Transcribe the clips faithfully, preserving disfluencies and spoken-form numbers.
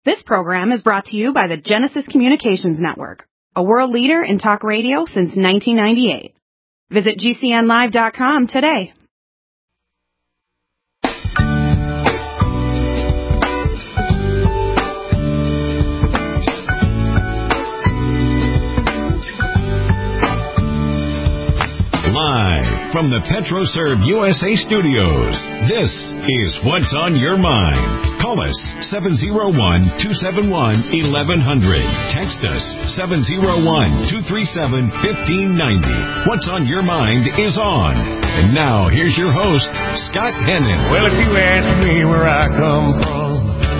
This program is brought to you by the Genesis Communications Network, a world leader in talk radio since nineteen ninety-eight. Visit G C N live dot com today. Live from the PetroServe U S A studios, this is What's on Your Mind. Call us seven oh one, two seven one, eleven hundred. Text us seven oh one, two three seven, one five nine oh. What's on Your Mind is on. And now, here's your host, Scott Hennon. Well, if you ask me where I come from,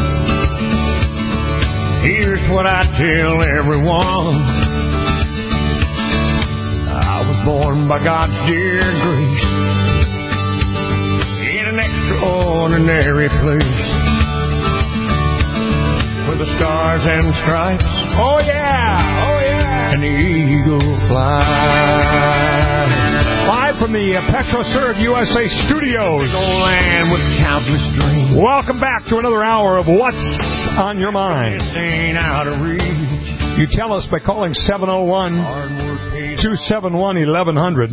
here's what I tell everyone. I was born by God's dear grace in an extraordinary place where the stars and stripes, oh yeah, oh yeah, and the eagle flies. Live from the uh, PetroServe U S A studios, old land with countless dreams. Welcome back to another hour of What's on Your Mind. This ain't out of reach. You tell us by calling seven oh one, two seven one, eleven hundred.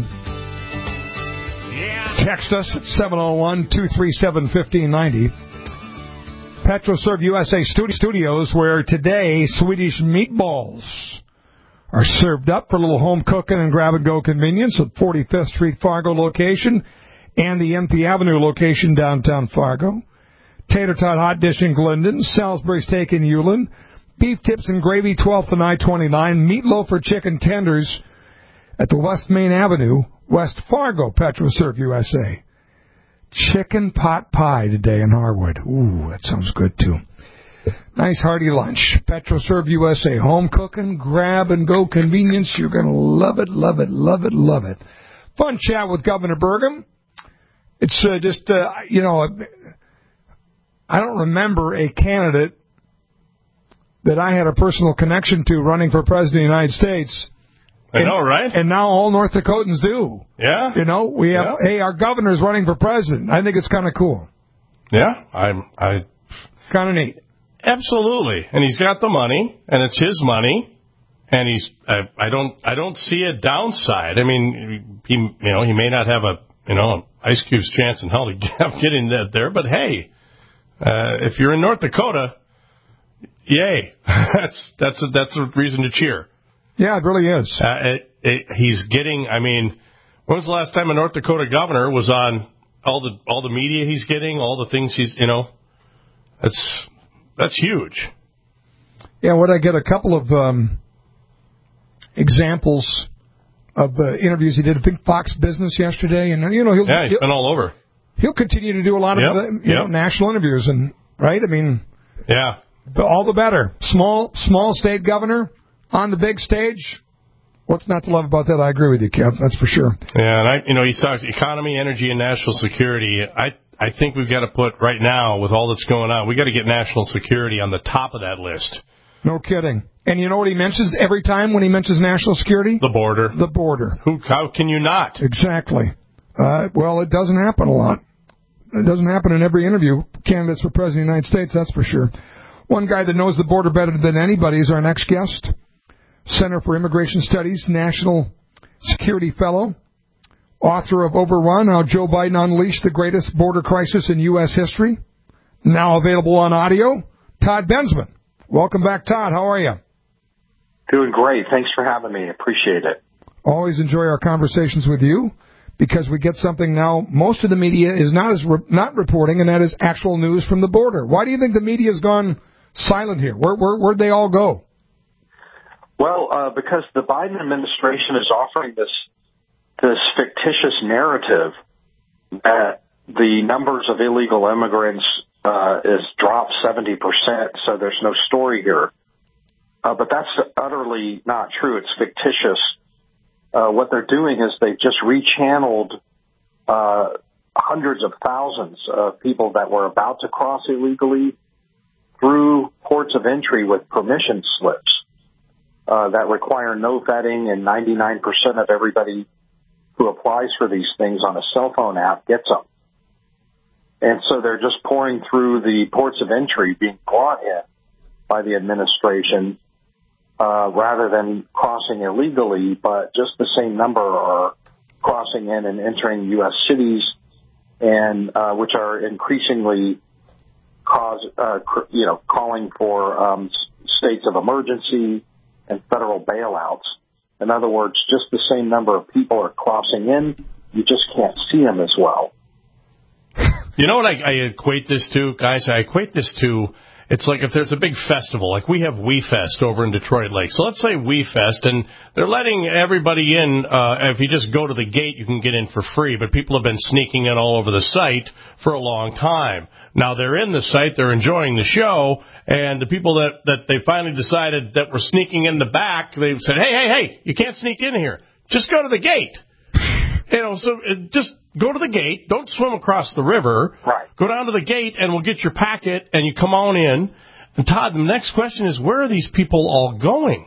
Text us at seven oh one, two three seven, one five nine oh. PetroServe U S A studios, where today Swedish meatballs are served up for a little home cooking and grab-and-go convenience at forty-fifth Street Fargo location and the M P Avenue location downtown Fargo. Tater Tot Hot Dish in Glendon, Salisbury Steak in Ulen, beef tips and gravy, twelfth and I twenty-nine, meatloaf or chicken tenders at the West Main Avenue, West Fargo, PetroServe U S A. Chicken pot pie today in Harwood. Ooh, that sounds good, too. Nice hearty lunch. PetroServe U S A. Home cooking, grab-and-go convenience. You're going to love it, love it, love it, love it. Fun chat with Governor Burgum. It's uh, just, uh, you know, I don't remember a candidate that I had a personal connection to running for president of the United States. I and, know, right? And now all North Dakotans do. Yeah. You know, we have, yeah. hey, our governor's running for president. I think it's kind of cool. Yeah, I'm, I... Kind of neat. Absolutely. And he's got the money, and it's his money, and he's, I, I don't, I don't see a downside. I mean, he, you know, he may not have a, you know, Ice Cube's chance in hell to get, getting that there, but hey, uh, if you're in North Dakota, yay. that's, that's a, that's a reason to cheer. Yeah, it really is. Uh, it, it, he's getting, I mean, when was the last time a North Dakota governor was on all the all the media he's getting, all the things he's, you know, that's that's huge. Yeah, what I get a couple of um, examples of uh, interviews he did. I think Fox Business yesterday, and you know, he'll, yeah, he's he'll, been all over. He'll continue to do a lot of yep, uh, you yep. know, national interviews, and right, I mean, yeah, all the better. Small small state governor on the big stage. What's not to love about that? I agree with you, Kev. That's for sure. Yeah, and I, you know, he talks economy, energy, and national security. I, I think we've got to put right now with all that's going on, we got to get national security on the top of that list. No kidding. And you know what he mentions every time when he mentions national security? The border. The border. Who? How can you not? Exactly. Uh, well, it doesn't happen a lot. It doesn't happen in every interview. Candidates for president of the United States, that's for sure. One guy that knows the border better than anybody is our next guest. Center for Immigration Studies, National Security Fellow, author of Overrun, How Joe Biden Unleashed the Greatest Border Crisis in U S History, now available on audio, Todd Bensman. Welcome back, Todd. How are you? Doing great. Thanks for having me. Appreciate it. Always enjoy our conversations with you because we get something now most of the media is not as re- not reporting, and that is actual news from the border. Why do you think the media has gone silent here? Where, where, where'd they all go? Well, uh, because the Biden administration is offering this this fictitious narrative that the numbers of illegal immigrants uh, is dropped seventy percent, so there's no story here. Uh, but that's utterly not true. It's fictitious. Uh, what they're doing is they've just rechanneled uh, hundreds of thousands of people that were about to cross illegally through ports of entry with permission slips. Uh, that require no vetting, and ninety-nine percent of everybody who applies for these things on a cell phone app gets them. And so they're just pouring through the ports of entry, being brought in by the administration, uh, rather than crossing illegally, but just the same number are crossing in and entering U S cities, and uh, which are increasingly cause, uh, cr- you know, calling for um, states of emergency and federal bailouts. In other words, just the same number of people are crossing in. You just can't see them as well. You know what I, I equate this to, guys? I equate this to, it's like if there's a big festival, like we have WeFest over in Detroit Lake. So let's say WeFest, and they're letting everybody in. Uh, if you just go to the gate, you can get in for free. But people have been sneaking in all over the site for a long time. Now they're in the site, they're enjoying the show, and the people that, that they finally decided that were sneaking in the back, they've said, hey, hey, hey, you can't sneak in here. Just go to the gate. You know, so it, just go to the gate. Don't swim across the river. Right. Go down to the gate, and we'll get your packet, and you come on in. And, Todd, the next question is, where are these people all going?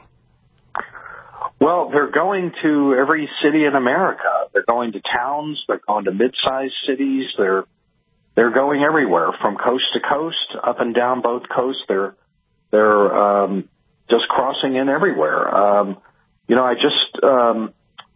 Well, they're going to every city in America. They're going to towns. They're going to mid-sized cities. They're they're going everywhere, from coast to coast, up and down both coasts. They're they're um, just crossing in everywhere. Um, you know, I just um,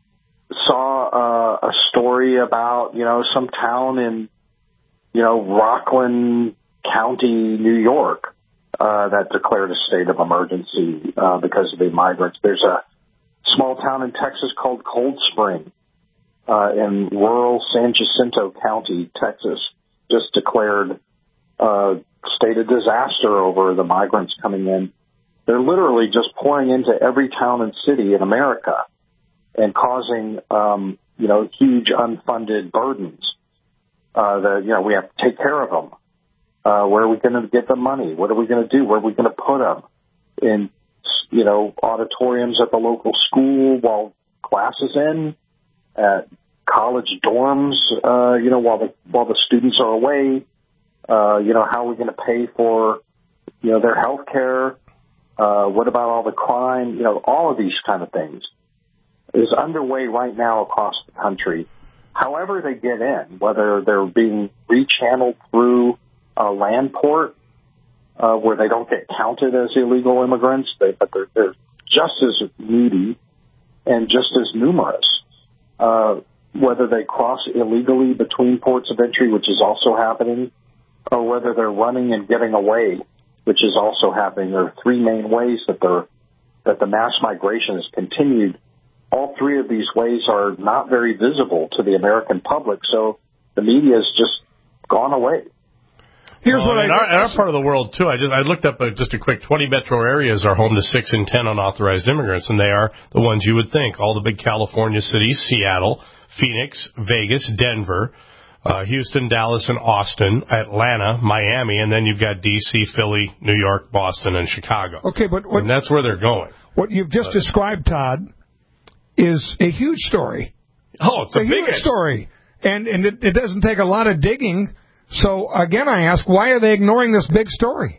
saw uh, a story about, you know, some town in, you know, Rockland County, New York, uh, that declared a state of emergency uh, because of the migrants. There's a small town in Texas called Cold Spring uh, in rural San Jacinto County, Texas, just declared a state of disaster over the migrants coming in. They're literally just pouring into every town and city in America and causing, um, you know, huge unfunded burdens. Uh, that, you know, we have to take care of them. Uh, where are we going to get the money? What are we going to do? Where are we going to put them? In, you know, auditoriums at the local school while class is in, at college dorms, uh, you know, while the, while the students are away. Uh, you know, how are we going to pay for, you know, their health care? Uh, what about all the crime? You know, all of these kind of things is underway right now across the country. However they get in, whether they're being rechanneled through a land port uh, where they don't get counted as illegal immigrants, they, but they're, they're just as needy and just as numerous. Uh, whether they cross illegally between ports of entry, which is also happening, or whether they're running and getting away, which is also happening. There are three main ways that they're, that the mass migration has continued. All three of these ways are not very visible to the American public, so the media has just gone away. Here's well, what in, I, our, in our part of the world, too, I just I looked up a, just a quick twenty metro areas are home to six in ten unauthorized immigrants, and they are the ones you would think. All the big California cities, Seattle, Phoenix, Vegas, Denver, uh, Houston, Dallas, and Austin, Atlanta, Miami, and then you've got D C, Philly, New York, Boston, and Chicago. Okay, but what, and that's where they're going. What you've just but, described, Todd, is a huge story. Oh, it's the a biggest. huge story. And, and it, it doesn't take a lot of digging. So, again, I ask, why are they ignoring this big story?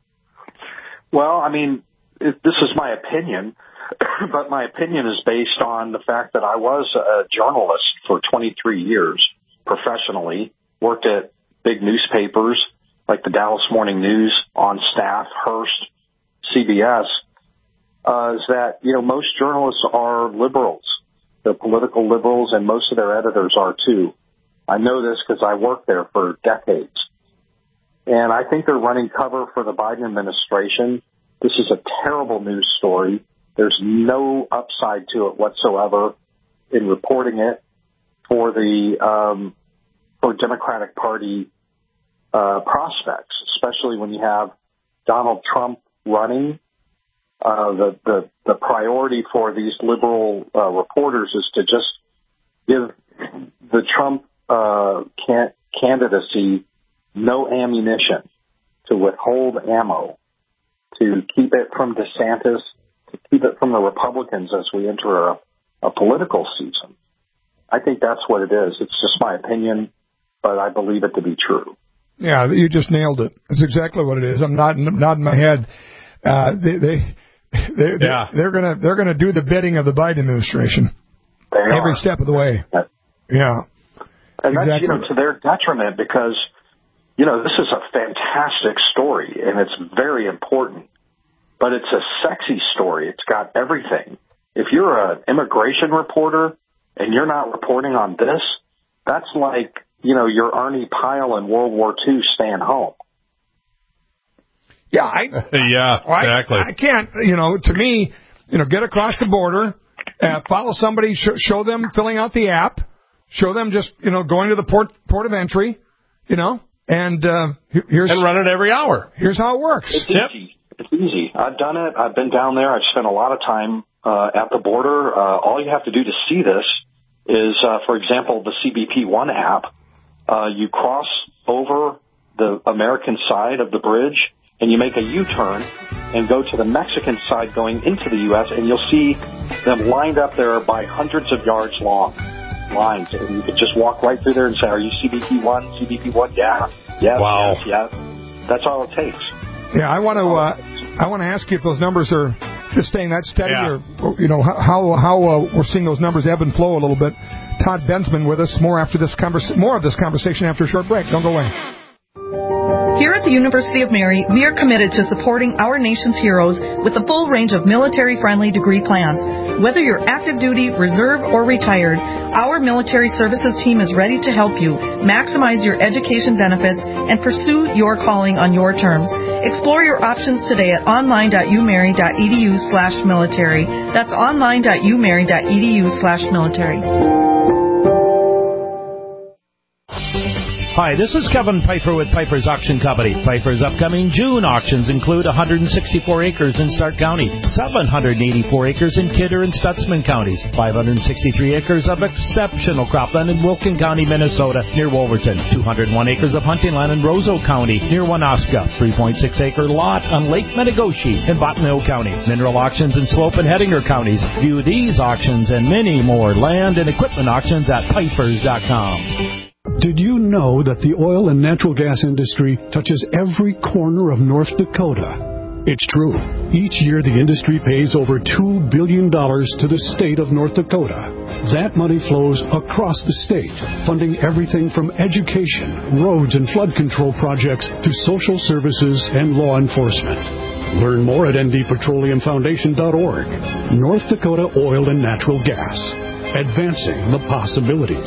Well, I mean, it, this is my opinion, but my opinion is based on the fact that I was a journalist for twenty-three years professionally, worked at big newspapers like the Dallas Morning News, on staff, Hearst, C B S, uh, is that, you know, most journalists are liberals. They're political liberals, and most of their editors are, too. I know this because I worked there for decades. And I think they're running cover for the Biden administration. This is a terrible news story. There's no upside to it whatsoever in reporting it for the um, for Democratic Party uh, prospects, especially when you have Donald Trump running. Uh, the, the, the priority for these liberal uh, reporters is to just give the Trump uh, can- candidacy no ammunition, to withhold ammo, to keep it from DeSantis, to keep it from the Republicans as we enter a, a political season. I think that's what it is. It's just my opinion, but I believe it to be true. Yeah, you just nailed it. That's exactly what it is. I'm nodding, nodding my head. Uh, they, they, they're, yeah. they're gonna, they're gonna do the bidding of the Biden administration they every are. step of the way. Yeah, and exactly. That's, you know, to their detriment, because, you know, this is a fantastic story and it's very important. but it's a sexy story. It's got everything. If you're an immigration reporter and you're not reporting on this, that's like, you know, you're Arnie Pyle in World War Two staying home. Yeah, I, yeah, exactly. I, I can't, you know, to me, you know, get across the border, uh, follow somebody, sh- show them filling out the app, show them just, you know, going to the port port of entry, you know, and uh, here's and run it every hour. Here's how it works. It's yep. easy. It's easy. I've done it. I've been down there. I've spent a lot of time uh, at the border. Uh, all you have to do to see this is, uh, for example, the C B P One app. Uh, you cross over the American side of the bridge, and you make a U-turn and go to the Mexican side going into the U S, and you'll see them lined up there by hundreds of yards long lines. And you could just walk right through there and say, are you C B P one? C B P one? Yeah. Yes, wow. yes, yes. That's all it takes. Yeah, I want to uh, I want to ask you if those numbers are just staying that steady, yeah. or, you know, how how uh, we're seeing those numbers ebb and flow a little bit. Todd Bensman with us. More after this convers- More of this conversation after a short break. Don't go away. Here at the University of Mary, we are committed to supporting our nation's heroes with a full range of military-friendly degree plans. Whether you're active duty, reserve, or retired, our military services team is ready to help you maximize your education benefits and pursue your calling on your terms. Explore your options today at online.umary.edu slash military. That's online.umary.edu slash military. Hi, this is Kevin Pfeiffer with Pfeiffer's Auction Company. Pfeiffer's upcoming June auctions include one hundred sixty-four acres in Stark County, seven hundred eighty-four acres in Kidder and Stutzman counties, five hundred sixty-three acres of exceptional cropland in Wilkin County, Minnesota, near Wolverton, two hundred one acres of hunting land in Roseau County, near Wanaska, three point six acre lot on Lake Metigoshe in Bottenhill County, mineral auctions in Slope and Hettinger counties. View these auctions and many more land and equipment auctions at Pfeiffer's dot com. Did you know that the oil and natural gas industry touches every corner of North Dakota? It's true. Each year, the industry pays over two billion dollars to the state of North Dakota. That money flows across the state, funding everything from education, roads and flood control projects to social services and law enforcement. Learn more at N D Petroleum Foundation dot org. North Dakota Oil and Natural Gas. Advancing the possibilities.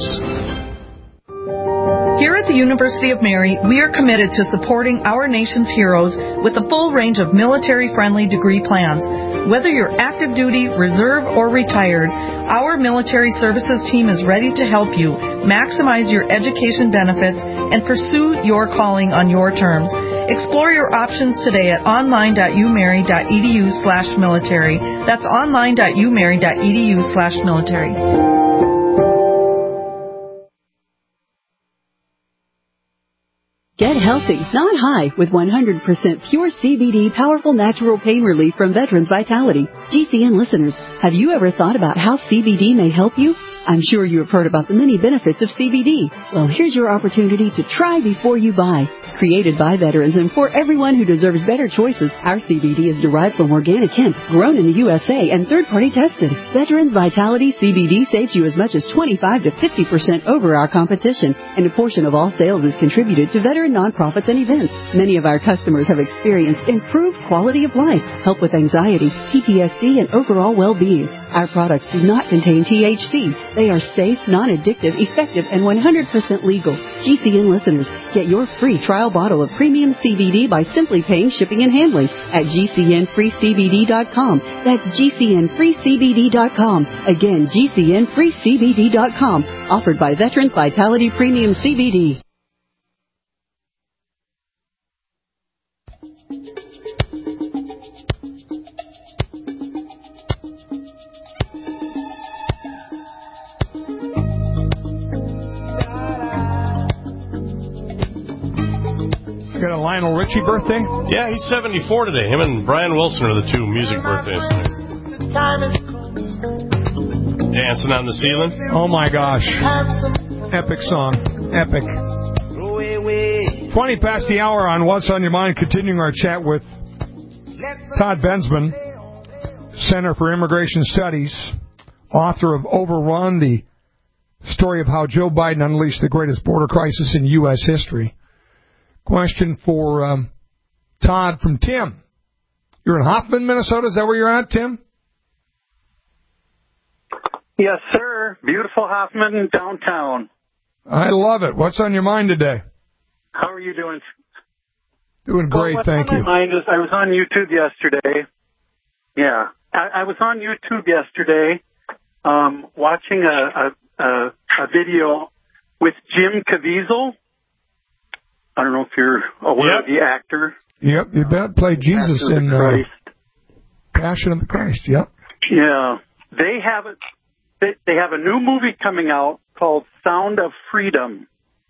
Here at the University of Mary, we are committed to supporting our nation's heroes with a full range of military-friendly degree plans. Whether you're active duty, reserve, or retired, our military services team is ready to help you maximize your education benefits and pursue your calling on your terms. Explore your options today at online.umary.edu slash military. That's online.umary.edu slash military. Get healthy, not high, with one hundred percent pure C B D powerful natural pain relief from Veterans Vitality. G C N listeners, have you ever thought about how C B D may help you? I'm sure you have heard about the many benefits of C B D. Well, here's your opportunity to try before you buy. Created by veterans and for everyone who deserves better choices, our C B D is derived from organic hemp, grown in the U S A, and third-party tested. Veterans Vitality C B D saves you as much as twenty-five to fifty percent over our competition, and a portion of all sales is contributed to veteran nonprofits and events. Many of our customers have experienced improved quality of life, help with anxiety, P T S D, and overall well-being. Our products do not contain T H C. They are safe, non-addictive, effective, and one hundred percent legal. G C N listeners, get your free trial bottle of premium C B D by simply paying shipping and handling at G C N free C B D dot com. That's G C N free C B D dot com. Again, G C N free C B D dot com. Offered by Veterans Vitality Premium C B D. Got a Lionel Richie birthday? Yeah, he's seventy-four today. Him and Brian Wilson are the two music birthdays today. Dancing on the Ceiling. Oh my gosh. Epic song. Epic. twenty past the hour on What's on Your Mind, continuing our chat with Todd Bensman, Center for Immigration Studies, author of Overrun, the story of how Joe Biden unleashed the greatest border crisis in U S history. Question for um, Todd from Tim You're in Hoffman, Minnesota. Is that where you're at, Tim? Yes, sir. Beautiful Hoffman, downtown. I love it. What's on your mind today? How are you doing? Doing great, well, thank you. What's on my mind is I was on YouTube yesterday. Yeah, I, I was on YouTube yesterday um, watching a, a, a, a video with Jim Caviezel. I don't know if you're aware yep. of the actor. Yep, you bet. Played Jesus in uh, Passion of the Christ, yep. Yeah. They have, a, they, they have a new movie coming out called Sound of Freedom.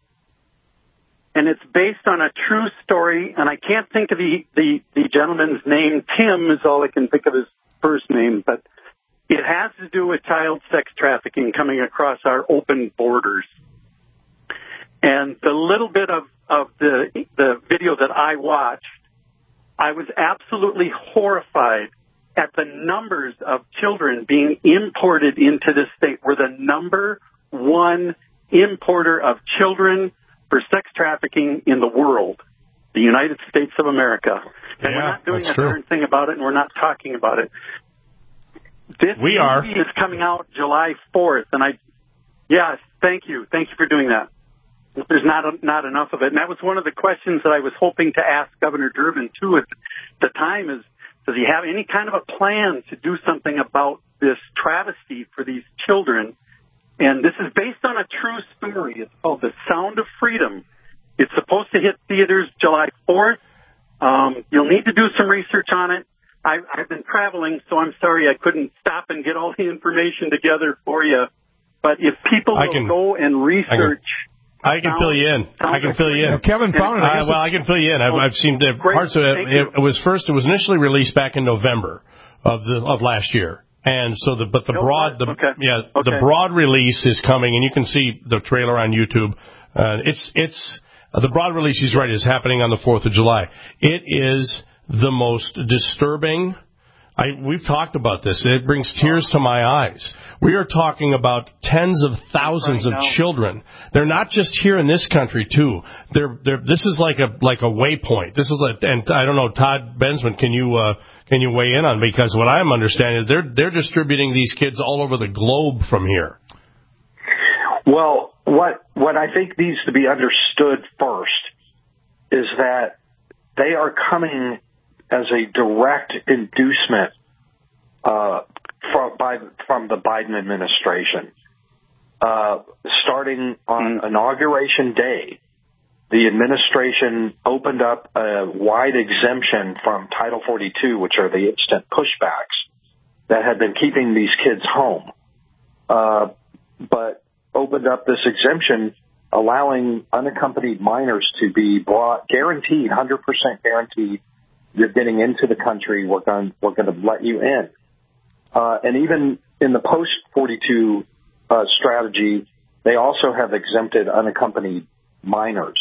And it's based on a true story, and I can't think of the, the, the gentleman's name. Tim is all I can think of his first name, but it has to do with child sex trafficking coming across our open borders. And the little bit of, of the the video that I watched, I was absolutely horrified at the numbers of children being imported into this state. We're the number one importer of children for sex trafficking in the world, the United States of America. And yeah, we're not doing a true. darn thing about it, and we're not talking about it. This we movie are. is coming out July fourth, and I, yes, thank you. Thank you for doing that. There's not a, not enough of it. And that was one of the questions that I was hoping to ask Governor Durbin, too, at the time is, does he have any kind of a plan to do something about this travesty for these children? And this is based on a true story. It's called The Sound of Freedom. It's supposed to hit theaters July fourth. Um, you'll need to do some research on it. I, I've been traveling, so I'm sorry I couldn't stop and get all the information together for you. But if people I will can, go and research... I can fill you in. I can fill you in. Well, Kevin found it. I uh, well, I can fill you in. I've, I've seen the parts of it. It, it was first. It was initially released back in November of the of last year, and so the but the no, broad the okay. yeah okay. the broad release is coming, and you can see the trailer on YouTube. Uh, it's it's uh, the broad release. He's right. Is happening on the fourth of July. It is the most disturbing. I, we've talked about this. It brings tears to my eyes. We are talking about tens of thousands of children. They're not just here in this country, too. They're, they're, this is like a like a waypoint. This is a, and I don't know, Todd Bensman, can you uh, can you weigh in on? Because what I'm understanding is they're they're distributing these kids all over the globe from here. Well, what what I think needs to be understood first is that they are coming as a direct inducement uh, from, by, from the Biden administration. Uh, starting on Inauguration Day, the administration opened up a wide exemption from Title forty-two, which are the instant pushbacks that had been keeping these kids home, uh, but opened up this exemption allowing unaccompanied minors to be brought, guaranteed, one hundred percent guaranteed, you're getting into the country, we're going, we're going to let you in. Uh, and even in the post forty-two uh, strategy, they also have exempted unaccompanied minors.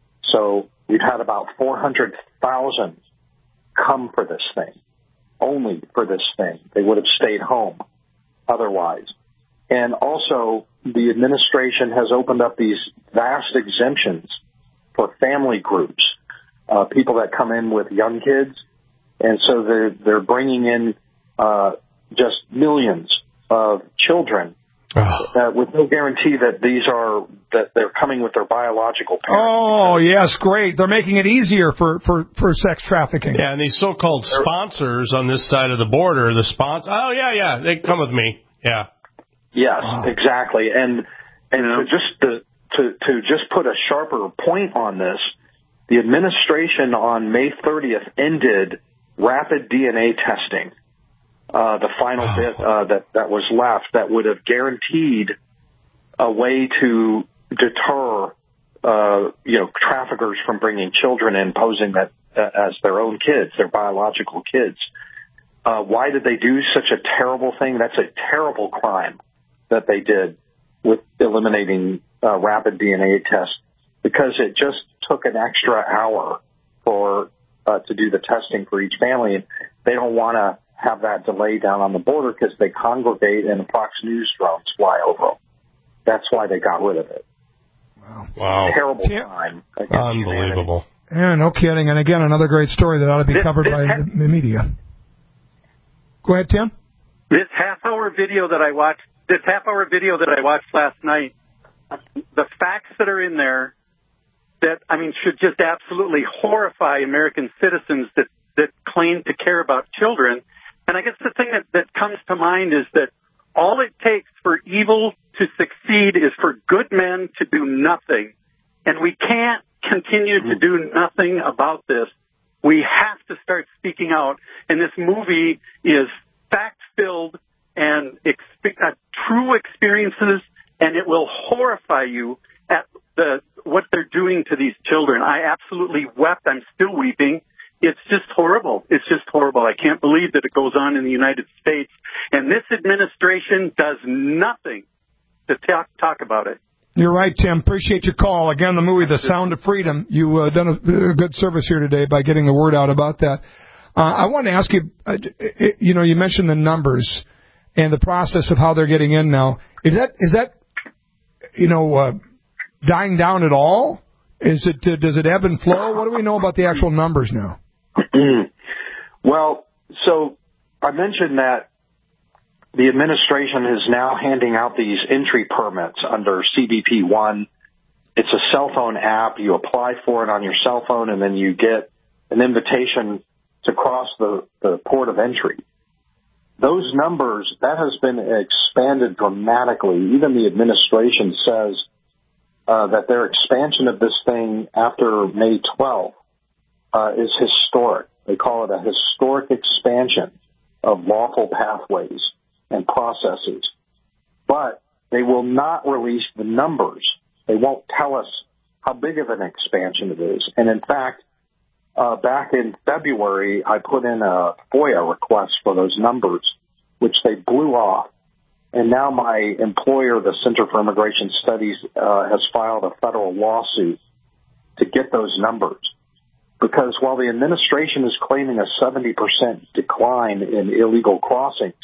So we've had about four hundred thousand come for this thing, only for this thing. They would have stayed home otherwise. And also, the administration has opened up these vast exemptions for family groups. Uh, people that come in with young kids, and so they're they're bringing in uh, just millions of children oh. uh, with no guarantee that these are that they're coming with their biological parents. Oh yes, great! They're making it easier for, for, for sex trafficking. Yeah, and these so-called sponsors on this side of the border, the sponsor. Oh yeah, yeah, they come with me. Yeah. Yes, wow. exactly, and and to just to, to to just put a sharper point on this. The administration on May thirtieth ended rapid D N A testing, uh, the final oh. bit uh, that, that was left that would have guaranteed a way to deter, uh, you know, traffickers from bringing children in, posing that uh, as their own kids, their biological kids. Uh, why did they do such a terrible thing? That's a terrible crime that they did with eliminating uh, rapid D N A tests, because it just took an extra hour for uh, to do the testing for each family. And they don't want to have that delay down on the border because they congregate and Fox News drones fly over them. That's why they got rid of it. Wow. Wow. Terrible time. Unbelievable. Yeah, no kidding. And again, another great story that ought to be this, covered this by ha- the, the media. Go ahead, Tim. This half-hour video that I watched, this half-hour video that I watched last night, the facts that are in there that, I mean, should just absolutely horrify American citizens that, that claim to care about children. And I guess the thing that, that comes to mind is that all it takes for evil to succeed is for good men to do nothing. And we can't continue to do nothing about this. We have to start speaking out. And this movie is fact-filled and exp- uh, true experiences, and it will horrify you at the what they're doing to these children. I absolutely wept. I'm still weeping. It's just horrible. It's just horrible. I can't believe that it goes on in the United States. And this administration does nothing to talk, talk about it. You're right, Tim. Appreciate your call. Again, the movie, The Sound of Freedom. You've uh, done a, a good service here today by getting the word out about that. Uh, I want to ask you, uh, you know, you mentioned the numbers and the process of how they're getting in now. Is that, is that, you know, uh, dying down at all? Is it, uh, does it ebb and flow? What do we know about the actual numbers now? Well, so I mentioned that the administration is now handing out these entry permits under C B P one. It's a cell phone app. You apply for it on your cell phone, and then you get an invitation to cross the, the port of entry. Those numbers, that has been expanded dramatically. Even the administration says uh, that their expansion of this thing after May twelfth uh, is historic. They call it a historic expansion of lawful pathways and processes. But they will not release the numbers. They won't tell us how big of an expansion it is. And in fact, uh, back in February, I put in a FOIA request for those numbers, which they blew off. And now my employer, the Center for Immigration Studies, uh, has filed a federal lawsuit to get those numbers. Because while the administration is claiming a seventy percent decline in illegal crossings,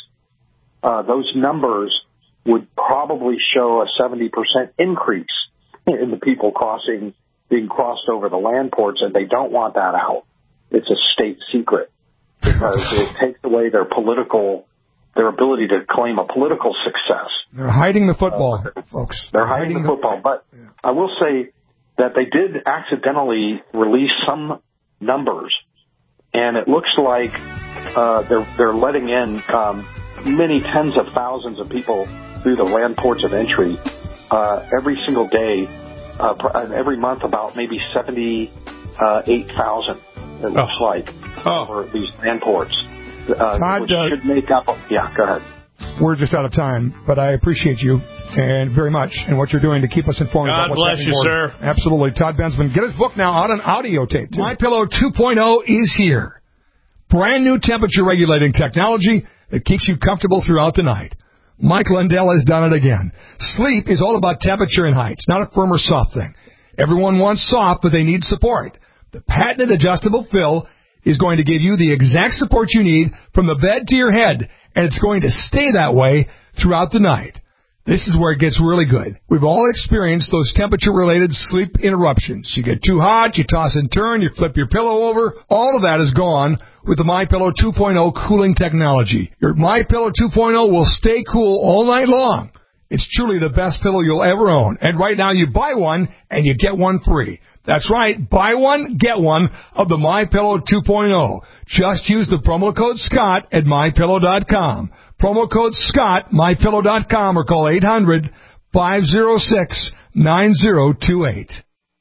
uh, those numbers would probably show a seventy percent increase in the people crossing, being crossed over the land ports, and they don't want that out. It's a state secret because it takes away their political, their ability to claim a political success. They're hiding the football, uh, folks. They're, they're hiding, hiding the football. But yeah. I will say that they did accidentally release some numbers, and it looks like uh, they're they're letting in um, many tens of thousands of people through the land ports of entry uh, every single day, uh, every month about maybe seventy-eight thousand. It looks oh. like oh. for these land ports, uh, Todd, which uh, should make up. Yeah, go ahead. We're just out of time, but I appreciate you and very much and what you're doing to keep us informed God about what's bless you, forward. sir. Absolutely. Todd Bensman. Get his book now out on audio tape, too. MyPillow two point oh is here. Brand new temperature regulating technology that keeps you comfortable throughout the night. Mike Lindell has done it again. Sleep is all about temperature and height. It's not a firm or soft thing. Everyone wants soft, but they need support. The patented adjustable fill is going to give you the exact support you need from the bed to your head, and it's going to stay that way throughout the night. This is where it gets really good. We've all experienced those temperature-related sleep interruptions. You get too hot, you toss and turn, you flip your pillow over. All of that is gone with the MyPillow two point oh cooling technology. Your MyPillow two point oh will stay cool all night long. It's truly the best pillow you'll ever own. And right now you buy one and you get one free. That's right. Buy one, get one of the MyPillow two point oh. Just use the promo code Scott at my pillow dot com. Promo code Scott, my pillow dot com, or call eight hundred, five oh six, nine oh two eight.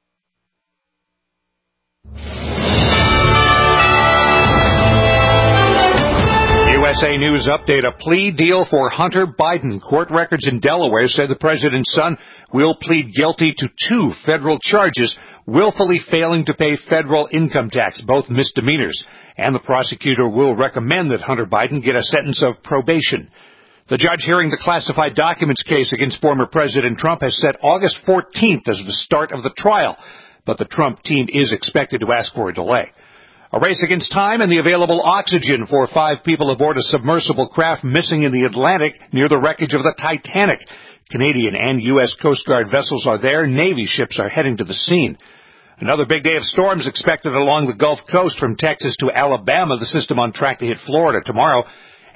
U S A News Update, a plea deal for Hunter Biden. Court records in Delaware say the president's son will plead guilty to two federal charges, willfully failing to pay federal income tax, both misdemeanors. And the prosecutor will recommend that Hunter Biden get a sentence of probation. The judge hearing the classified documents case against former President Trump has set August fourteenth as the start of the trial, but the Trump team is expected to ask for a delay. A race against time and the available oxygen for five people aboard a submersible craft missing in the Atlantic near the wreckage of the Titanic. Canadian and U S Coast Guard vessels are there. Navy ships are heading to the scene. Another big day of storms expected along the Gulf Coast from Texas to Alabama, the system on track to hit Florida tomorrow.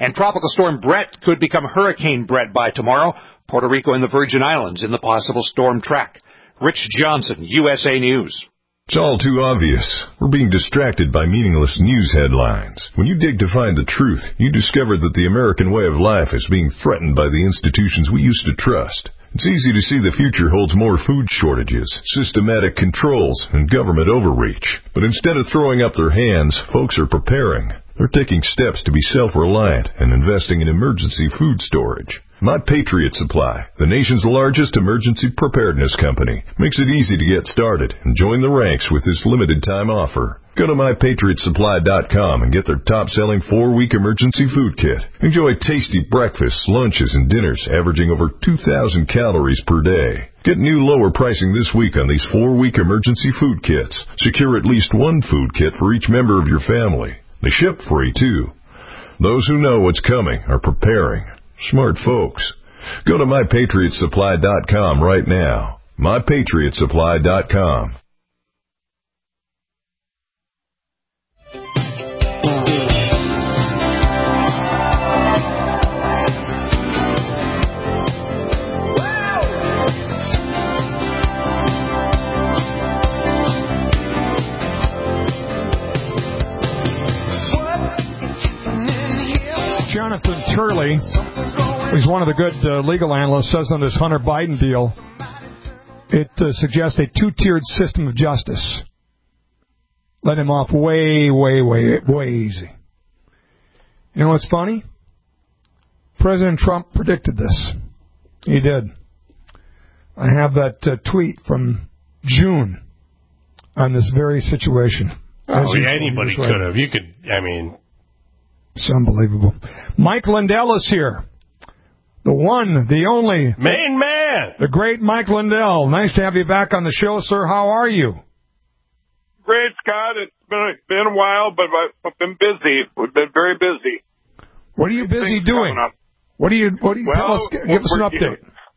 And Tropical Storm Brett could become Hurricane Brett by tomorrow. Puerto Rico and the Virgin Islands in the possible storm track. Rich Johnson, U S A News. It's all too obvious. We're being distracted by meaningless news headlines. When you dig to find the truth, you discover that the American way of life is being threatened by the institutions we used to trust. It's easy to see the future holds more food shortages, systematic controls, and government overreach. But instead of throwing up their hands, folks are preparing. They're taking steps to be self-reliant and investing in emergency food storage. My Patriot Supply, the nation's largest emergency preparedness company, makes it easy to get started and join the ranks with this limited-time offer. Go to my patriot supply dot com and get their top-selling four-week emergency food kit. Enjoy tasty breakfasts, lunches, and dinners averaging over two thousand calories per day. Get new lower pricing this week on these four-week emergency food kits. Secure at least one food kit for each member of your family. They ship free, too. Those who know what's coming are preparing. Smart folks. Go to my patriot supply dot com right now. my patriot supply dot com. Jonathan Turley, he's one of the good uh, legal analysts, says on this Hunter Biden deal, it uh, suggests a two-tiered system of justice. Let him off way, way, way, way easy. You know what's funny? President Trump predicted this. He did. I have that uh, tweet from June on this very situation. Oh, yeah, anybody could have. You could, I mean... It's unbelievable. Mike Lindell is here. The one, the only... Main man! The great Mike Lindell. Nice to have you back on the show, sir. How are you? Great, Scott. It's been, been a while, but I've been busy. We've been very busy. What are you busy doing? What do you, what do you well, tell us, give us an update.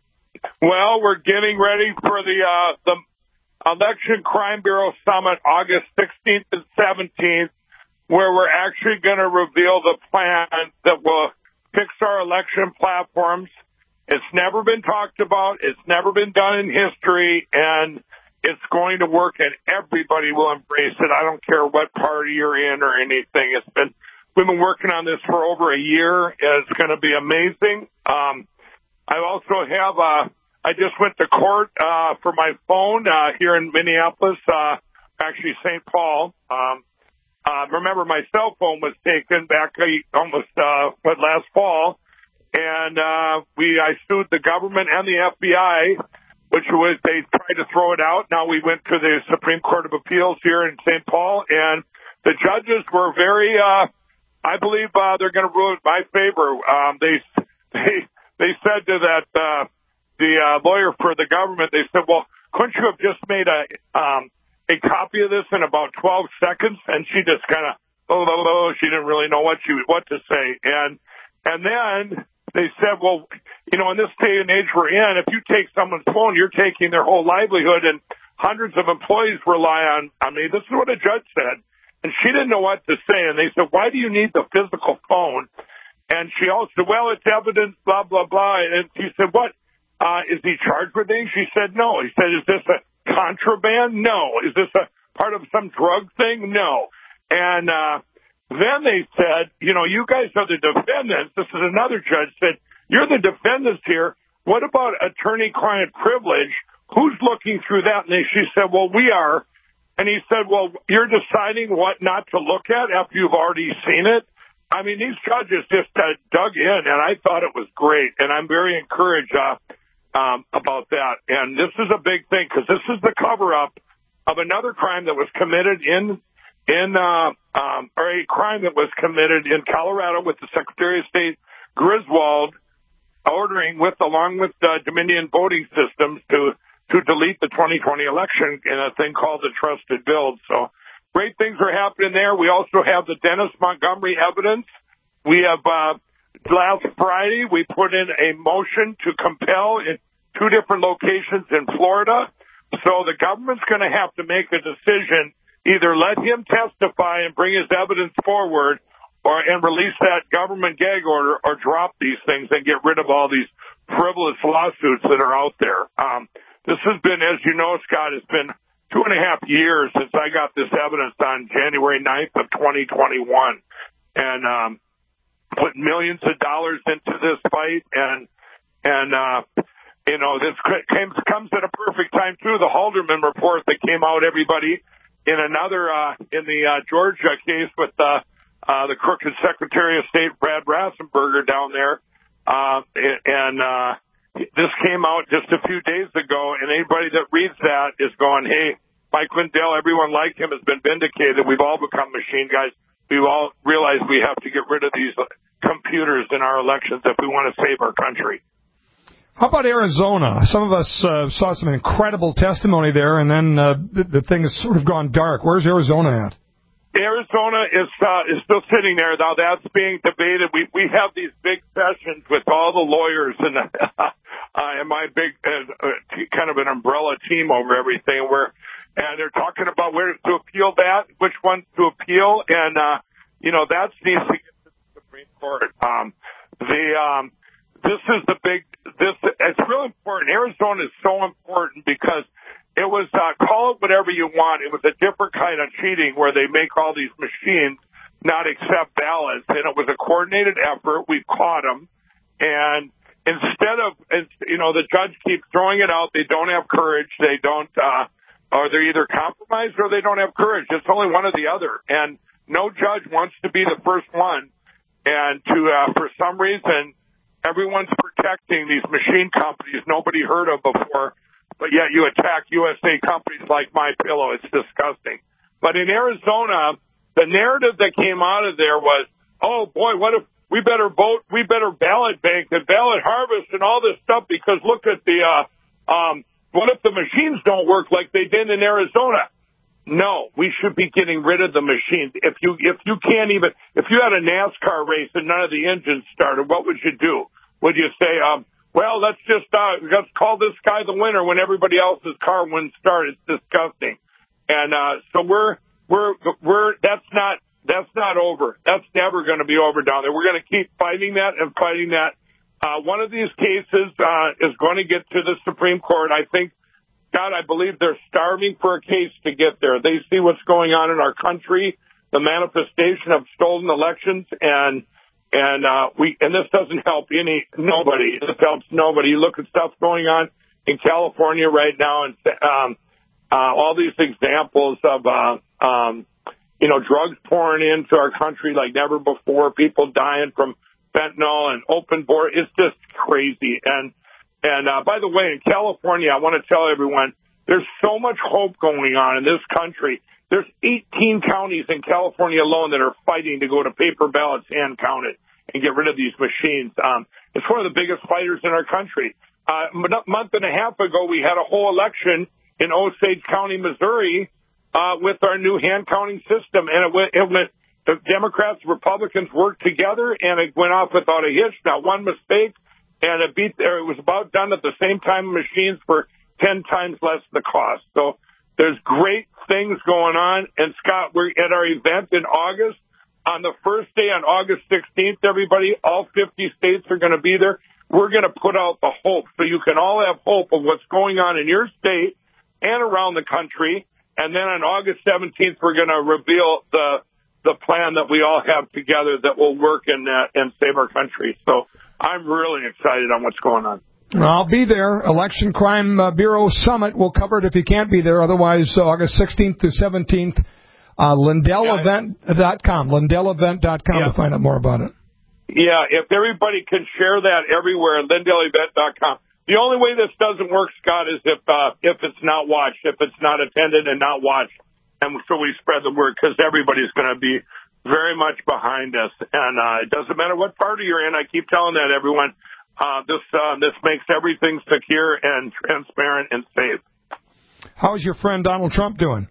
Well, we're getting ready for the, uh, the Election Crime Bureau Summit, August sixteenth and seventeenth, where we're actually going to reveal the plan that will fix our election platforms. It's never been talked about. It's never been done in history, and it's going to work, and everybody will embrace it. I don't care what party you're in or anything. It's been we've been working on this for over a year. It's going to be amazing. Um, I also have a. I just went to court uh, for my phone uh, here in Minneapolis, uh, actually Saint Paul. Um, Uh, remember, my cell phone was taken back uh, almost uh, what last fall, and uh, we I sued the government and the F B I, which was they tried to throw it out. Now we went to the Supreme Court of Appeals here in Saint Paul, and the judges were very. Uh, I believe uh, they're going to rule it in my favor. Um, they they they said to that uh, the uh, lawyer for the government. They said, "Well, couldn't you have just made a?" Um, a copy of this in about twelve seconds, and she just kind of, oh, oh, oh, she didn't really know what she what to say. And and then they said, well, you know, in this day and age we're in, if you take someone's phone, you're taking their whole livelihood, and hundreds of employees rely on, I mean, this is what a judge said. And she didn't know what to say, and they said, why do you need the physical phone? And she also said, well, it's evidence, blah, blah, blah. And she said, what, uh, is he charged with things? She said, no. He said, is this a contraband? No. Is this a part of some drug thing? No. And uh, then they said, you know, you guys are the defendants. This is another judge said, you're the defendants here. What about attorney-client privilege? Who's looking through that? And they, she said, well, we are. And he said, well, you're deciding what not to look at after you've already seen it? I mean, these judges just uh, dug in, and I thought it was great. And I'm very encouraged uh, Um, about that. And this is a big thing because this is the cover-up of another crime that was committed in, in uh, um, or a crime that was committed in Colorado with the Secretary of State Griswold ordering with, along with uh, Dominion voting systems to, to delete the twenty twenty election in a thing called the trusted build. So great things are happening there. We also have the Dennis Montgomery evidence. We have, uh, Last Friday, we put in a motion to compel in two different locations in Florida. So the government's going to have to make a decision, either let him testify and bring his evidence forward, or and release that government gag order or drop these things and get rid of all these frivolous lawsuits that are out there. Um, this has been, as you know, Scott, it's been two and a half years since I got this evidence on January ninth of twenty twenty-one, and um, put millions of dollars into this fight, and and uh, you know, this came, comes at a perfect time too. The Halderman report that came out, everybody, in another uh, in the uh, Georgia case with uh, uh, the crooked Secretary of State Brad Rassenberger down there, uh, and uh, this came out just a few days ago. And anybody that reads that is going, "Hey, Mike Lindell, everyone like him has been vindicated. We've all become machine guys. We've all realized we have to get rid of these computers in our elections if we want to save our country." How about Arizona? Some of us uh, saw some incredible testimony there, and then uh, the, the thing has sort of gone dark. Where's Arizona at? Arizona is uh, is still sitting there. Now that's being debated. We we have these big sessions with all the lawyers and uh, and my big uh, kind of an umbrella team over everything. Where and they're talking about where to appeal that, which ones to appeal, and uh, you know that needs to get to the Supreme Court. Um, the um, this is the big. This it's real important. Arizona is so important because it was uh, call it whatever you want. It was a different kind of cheating where they make all these machines not accept ballots, and it was a coordinated effort. We caught them, and instead of you know the judge keeps throwing it out. They don't have courage. They don't, uh, or they're either compromised or they don't have courage. It's only one or the other, and no judge wants to be the first one. And to uh, for some reason. Everyone's protecting these machine companies nobody heard of before, but yet you attack U S A companies like MyPillow. It's disgusting. But in Arizona, the narrative that came out of there was, oh, boy, what if we better vote, we better ballot bank and ballot harvest and all this stuff because look at the, uh, um, what if the machines don't work like they did in Arizona? No, we should be getting rid of the machines. If you if you can't even if you had a NASCAR race and none of the engines started, what would you do? Would you say, um, well, let's just uh, let's call this guy the winner when everybody else's car wouldn't start? It's disgusting. And uh, so we're we're we're that's not that's not over. That's never going to be over down there. We're going to keep fighting that and fighting that. Uh, one of these cases uh, is going to get to the Supreme Court. I think. God, I believe they're starving for a case to get there. They see what's going on in our country, the manifestation of stolen elections, and and uh, we and this doesn't help any nobody. This helps nobody. You look at stuff going on in California right now, and um, uh, all these examples of uh, um, you know drugs pouring into our country like never before. People dying from fentanyl and open border. It's just crazy. And. And, uh, by the way, in California, I want to tell everyone, there's so much hope going on in this country. There's eighteen counties in California alone that are fighting to go to paper ballots hand counted and get rid of these machines. Um, it's one of the biggest fighters in our country. Uh, a month and a half ago, we had a whole election in Osage County, Missouri, uh, with our new hand counting system. And it went, it went, the Democrats, Republicans worked together and it went off without a hitch, not one mistake. And it beat there. It was about done at the same time machines for ten times less the cost. So there's great things going on. And Scott, we're at our event in August. On the first day, on August sixteenth, everybody, all fifty states are going to be there. We're going to put out the hope so you can all have hope of what's going on in your state and around the country. And then on August seventeenth, we're going to reveal the the plan that we all have together that will work and uh, and save our country. So. I'm really excited on what's going on. I'll be there. Election Crime Bureau Summit. We'll cover it if you can't be there. Otherwise, uh, August sixteenth to seventeenth, uh, Lindell Event dot com. Lindell Event dot com yeah. to find out more about it. Yeah, if everybody can share that everywhere, Lindell Event dot com. The only way this doesn't work, Scott, is if uh, if it's not watched, if it's not attended and not watched. And so we spread the word because everybody's going to be very much behind us, and uh, it doesn't matter what party you're in. I keep telling that everyone. Uh, this uh, this makes everything secure and transparent and safe. How's your friend Donald Trump doing?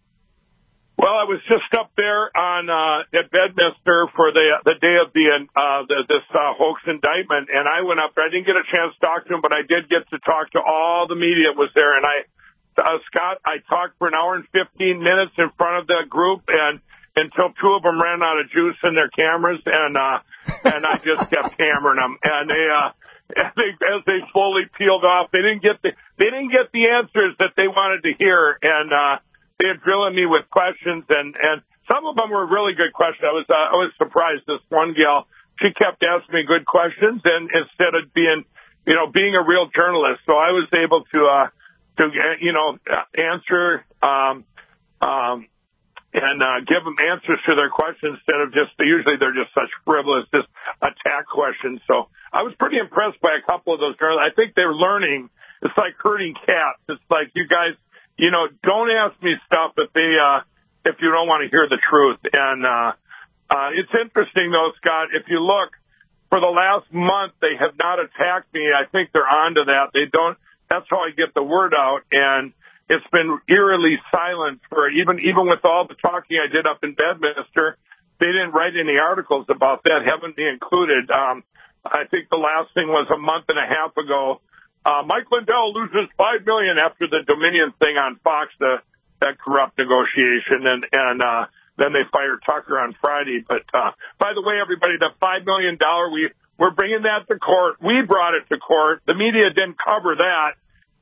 Well, I was just up there on uh, at Bedminster for the the day of the uh, the, this uh, hoax indictment, and I went up there. I didn't get a chance to talk to him, but I did get to talk to all the media that was there. And I, uh, Scott, I talked for an hour and fifteen minutes in front of the group, and until two of them ran out of juice in their cameras, and uh, and I just kept hammering them. And they, uh, as they as they slowly peeled off, they didn't get the they didn't get the answers that they wanted to hear, and uh, they're drilling me with questions, and and some of them were really good questions. I was uh, I was surprised. This one gal, she kept asking me good questions, and instead of being, you know, being a real journalist, so I was able to uh, to you know answer um, um, and uh, give them answers to their questions instead of just usually they're just such frivolous, just attack questions. So I was pretty impressed by a couple of those journalists. I think they're learning. It's like herding cats. It's like, you guys, you know, don't ask me stuff if they uh, if you don't want to hear the truth. And uh, uh, it's interesting though, Scott. If you look, for the last month, they have not attacked me. I think they're on to that. They don't. That's how I get the word out. And it's been eerily silent for even even with all the talking I did up in Bedminster. They didn't write any articles about that. Haven't been included. Um, I think the last thing was a month and a half ago. Uh, Mike Lindell loses five million dollars after the Dominion thing on Fox, the, that corrupt negotiation, and and uh, then they fired Tucker on Friday. But uh, by the way, everybody, the five million dollars we we're bringing that to court. We brought it to court. The media didn't cover that,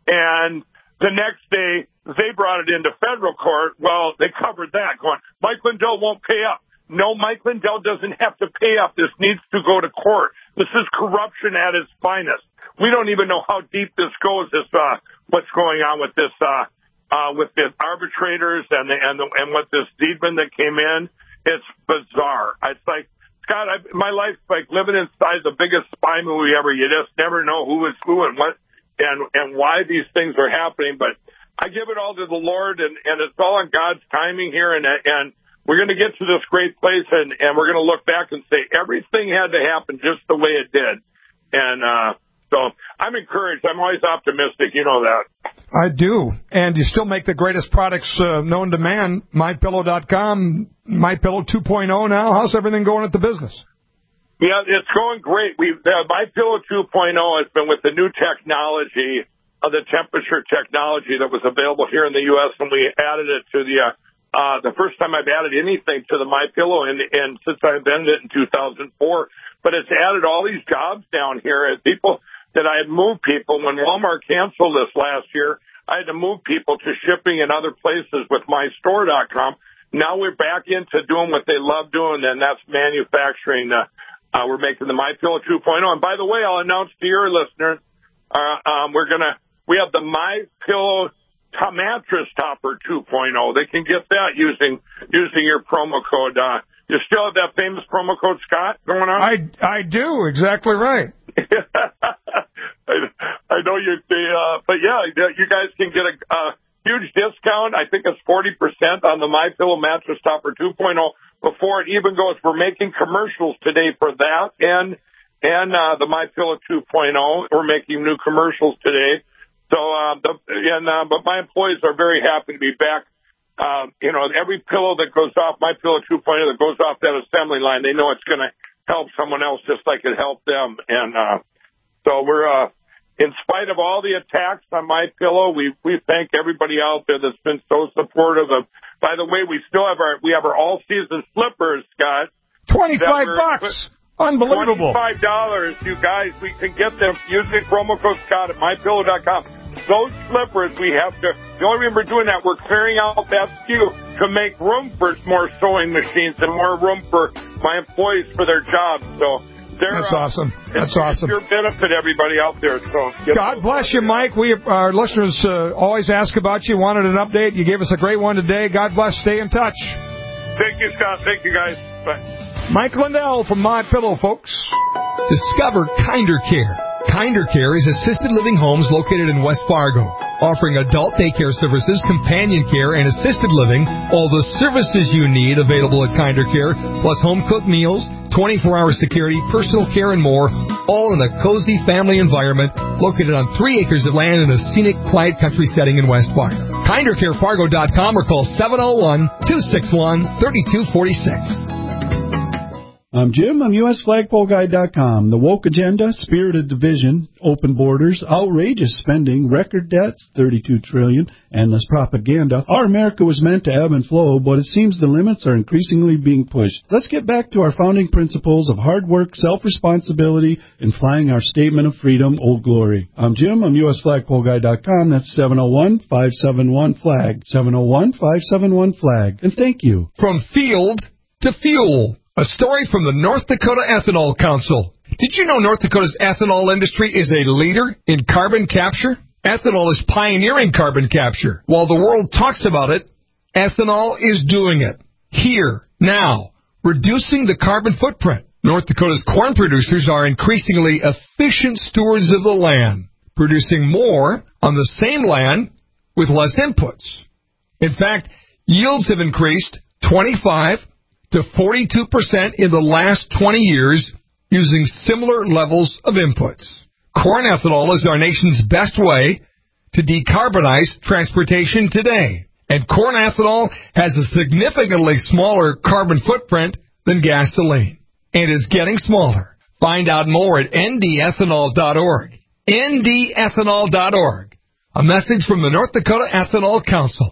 and the next day, they brought it into federal court. Well, they covered that, going, Mike Lindell won't pay up. No, Mike Lindell doesn't have to pay up. This needs to go to court. This is corruption at its finest. We don't even know how deep this goes, this, uh, what's going on with this, uh, uh, with the arbitrators and the, and the, and what this Deedman that came in. It's bizarre. It's like, Scott, I, my life's like living inside the biggest spy movie ever. You just never know who is who and what. And, and why these things are happening. But I give it all to the Lord, and, and it's all on God's timing here. And, and we're going to get to this great place, and, and we're going to look back and say everything had to happen just the way it did. And uh, so I'm encouraged. I'm always optimistic. You know that. I do. And you still make the greatest products uh, known to man, my pillow dot com, MyPillow two point oh now. How's everything going at the business? Yeah, it's going great. We uh, MyPillow two point oh has been with the new technology of the temperature technology that was available here in the U S, and we added it to the uh, uh, the first time I've added anything to the MyPillow, and, and since I invented it in two thousand four. But it's added all these jobs down here. And people that I had moved people when Walmart canceled this last year, I had to move people to shipping in other places with my store dot com. Now we're back into doing what they love doing, and that's manufacturing. Uh, Uh, we're making the MyPillow two point oh. And by the way, I'll announce to your listeners, uh, um, we're going to, we have the MyPillow t- mattress topper two point oh. They can get that using, using your promo code. Uh, you still have that famous promo code, Scott, going on? I, I do. Exactly right. I, I know you, uh, but yeah, you guys can get a, a huge discount. I think it's forty percent on the MyPillow mattress topper two point oh. Before it even goes, we're making commercials today for that and and uh, the MyPillow two point oh. We're making new commercials today. So, uh, the, and uh, but my employees are very happy to be back. Uh, you know, every pillow that goes off MyPillow two point oh that goes off that assembly line, they know it's going to help someone else just like it helped them. And uh, so we're, uh, in spite of all the attacks on MyPillow, we we thank everybody out there that's been so supportive of. By the way, we still have our we have our all season slippers, Scott. Twenty-five bucks, unbelievable. Twenty-five dollars, you guys. We can get them using promo code Scott at my pillow dot com. Those slippers we have to. The only reason we're doing that, we're clearing out that S K U to make room for more sewing machines and more room for my employees for their jobs. So. That's uh, awesome. That's it's, awesome. It's your benefit, everybody out there. So God bless you, Mike. We our listeners uh, always ask about you. Wanted an update. You gave us a great one today. God bless. Stay in touch. Thank you, Scott. Thank you, guys. Bye. Mike Lindell from MyPillow, folks. Discover Kinder Care. Kinder Care is assisted living homes located in West Fargo, offering adult daycare services, companion care, and assisted living. All the services you need available at Kinder Care, plus home-cooked meals, twenty-four hour security, personal care, and more, all in a cozy family environment located on three acres of land in a scenic, quiet country setting in West Fargo. Kinder Care Fargo dot com or call seven oh one, two six one, three two four six. I'm Jim. I'm U S Flagpole Guide dot com. The woke agenda, spirited division, open borders, outrageous spending, record debts, thirty-two trillion dollars, endless propaganda. Our America was meant to ebb and flow, but it seems the limits are increasingly being pushed. Let's get back to our founding principles of hard work, self-responsibility, and flying our statement of freedom, Old Glory. I'm Jim. I'm U S Flagpole Guide dot com. That's seven oh one, five seven one, FLAG. seven oh one, five seven one, FLAG. And thank you. From field to fuel. A story from the North Dakota Ethanol Council. Did you know North Dakota's ethanol industry is a leader in carbon capture? Ethanol is pioneering carbon capture. While the world talks about it, ethanol is doing it. Here, now, reducing the carbon footprint. North Dakota's corn producers are increasingly efficient stewards of the land, producing more on the same land with less inputs. In fact, yields have increased twenty-five to forty-two percent in the last twenty years using similar levels of inputs. Corn ethanol is our nation's best way to decarbonize transportation today. And corn ethanol has a significantly smaller carbon footprint than gasoline. And is getting smaller. Find out more at N D ethanol dot org. N D ethanol dot org. A message from the North Dakota Ethanol Council.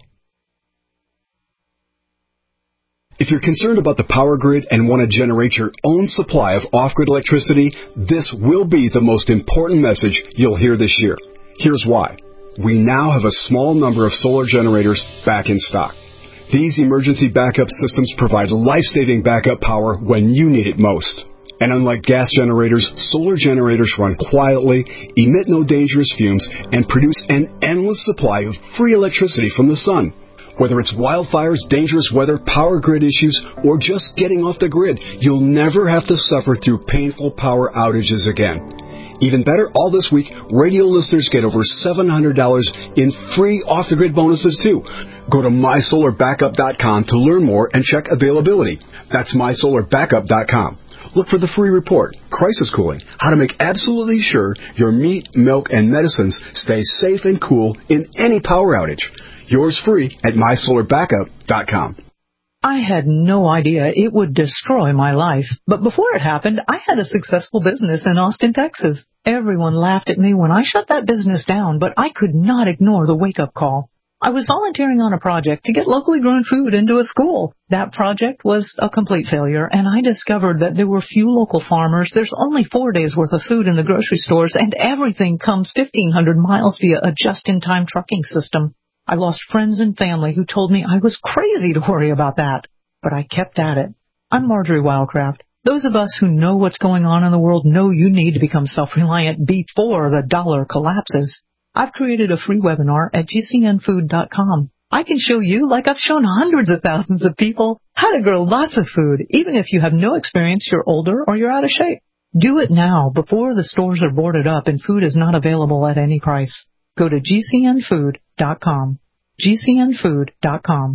If you're concerned about the power grid and want to generate your own supply of off-grid electricity, this will be the most important message you'll hear this year. Here's why. We now have a small number of solar generators back in stock. These emergency backup systems provide life-saving backup power when you need it most. And unlike gas generators, solar generators run quietly, emit no dangerous fumes, and produce an endless supply of free electricity from the sun. Whether it's wildfires, dangerous weather, power grid issues, or just getting off the grid, you'll never have to suffer through painful power outages again. Even better, all this week, radio listeners get over seven hundred dollars in free off-the-grid bonuses, too. Go to my solar backup dot com to learn more and check availability. That's my solar backup dot com. Look for the free report, Crisis Cooling, how to make absolutely sure your meat, milk, and medicines stay safe and cool in any power outage. Yours free at my solar backup dot com. I had no idea it would destroy my life. But before it happened, I had a successful business in Austin, Texas. Everyone laughed at me when I shut that business down, but I could not ignore the wake-up call. I was volunteering on a project to get locally grown food into a school. That project was a complete failure, and I discovered that there were few local farmers. There's only four days' worth of food in the grocery stores, and everything comes fifteen hundred miles via a just-in-time trucking system. I lost friends and family who told me I was crazy to worry about that. But I kept at it. I'm Marjorie Wildcraft. Those of us who know what's going on in the world know you need to become self-reliant before the dollar collapses. I've created a free webinar at G C N food dot com. I can show you, like I've shown hundreds of thousands of people, how to grow lots of food, even if you have no experience, you're older, or you're out of shape. Do it now, before the stores are boarded up and food is not available at any price. Go to G C N food dot com. G C N food dot com.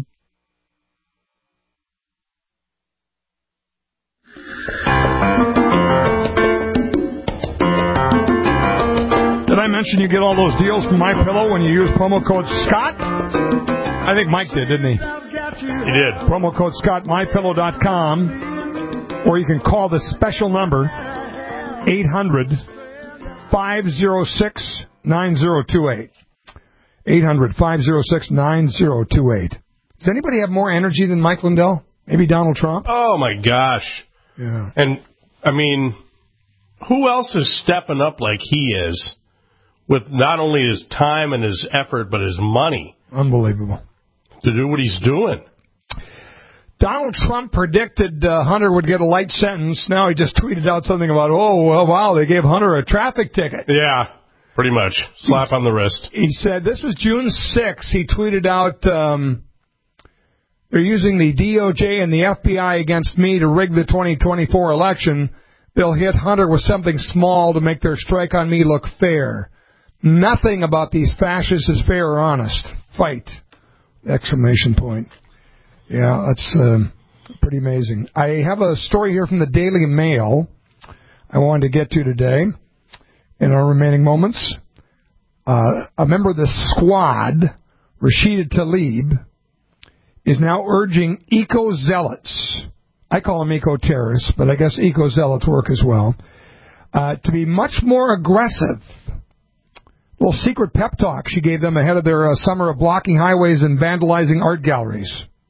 Did I mention you get all those deals from MyPillow when you use promo code Scott? I think Mike did, didn't he? He did. Promo code Scott, my pillow dot com, or you can call the special number, eight hundred, five oh six, nine oh two eight. eight hundred, five oh six, nine oh two eight. Does anybody have more energy than Mike Lindell? Maybe Donald Trump? Oh, my gosh. Yeah. And, I mean, who else is stepping up like he is with not only his time and his effort, but his money? Unbelievable. To do what he's doing. Donald Trump predicted uh, Hunter would get a light sentence. Now he just tweeted out something about, oh, well, wow, they gave Hunter a traffic ticket. Yeah, pretty much. Slap on the wrist. He said, this was June sixth. He tweeted out, um, they're using the D O J and the F B I against me to rig the twenty twenty-four election. They'll hit Hunter with something small to make their strike on me look fair. Nothing about these fascists is fair or honest. Fight! Exclamation point. Yeah, that's uh, pretty amazing. I have a story here from the Daily Mail I wanted to get to today in our remaining moments. Uh, a member of the Squad, Rashida Tlaib, is now urging eco-zealots. I I call them eco-terrorists, but I guess eco-zealots work as well, uh, to be much more aggressive. Little secret pep talk she gave them ahead of their uh, summer of blocking highways and vandalizing art galleries.